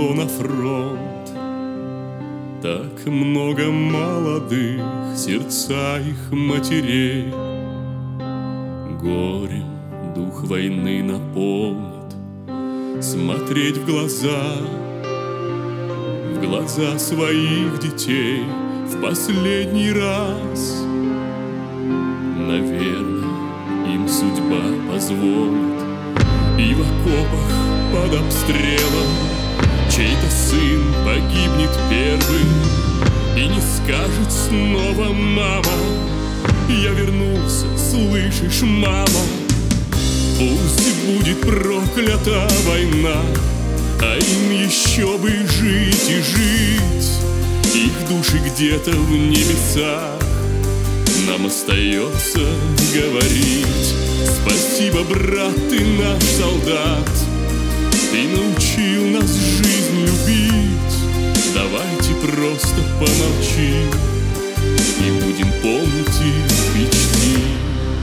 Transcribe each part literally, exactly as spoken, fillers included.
ушло на фронт. Так много молодых, сердца их матерей горем дух войны наполнит. Смотреть в глаза, в глаза своих детей в последний раз. Наверное, им судьба позволит, и в окопах под обстрелом чей-то сын погибнет первым и не скажет снова: мама, я вернулся, слышишь, мама? Пусть будет проклята война, а им еще бы жить и жить. Их души где-то в небесах. Нам остается говорить: спасибо, брат, ты наш солдат. Ты научил нас жизнь любить. Давайте просто помолчим и будем помнить их и чтить.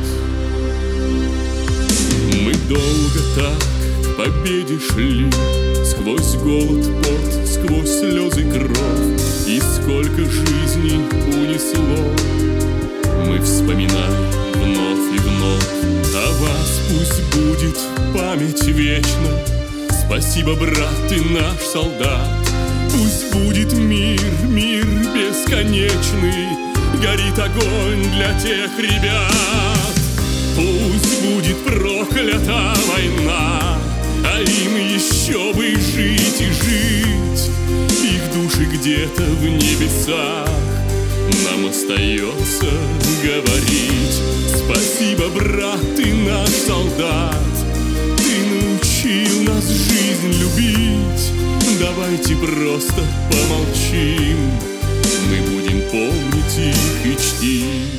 Мы долго так к победе шли, сквозь голод, пот, сквозь слезы, кровь, и сколько жизней унесло. Мы вспоминаем вновь и вновь о вас. Пусть будет память вечна. Спасибо, брат, ты наш солдат. Пусть будет мир, мир бесконечный. Горит огонь для тех ребят. Пусть будет проклята война, а им еще бы жить и жить. Их души где-то в небесах. Нам остается говорить: спасибо, брат, ты наш солдат. Ты научил нас жизнь любить. Давайте просто помолчим. Мы будем помнить их и чтить.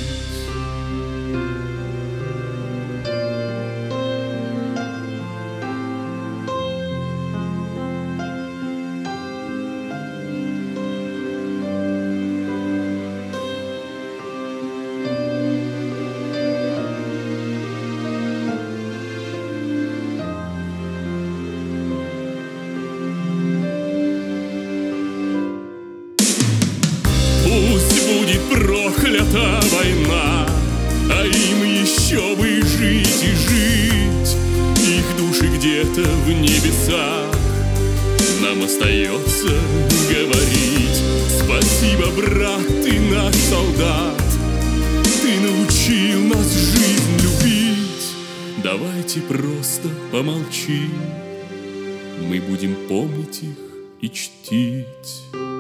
Проклята война, а им еще бы жить и жить. Их души где-то в небесах. Нам остается говорить: спасибо, брат, ты наш солдат. Ты научил нас жизнь любить. Давайте просто помолчим. Мы будем помнить их и чтить.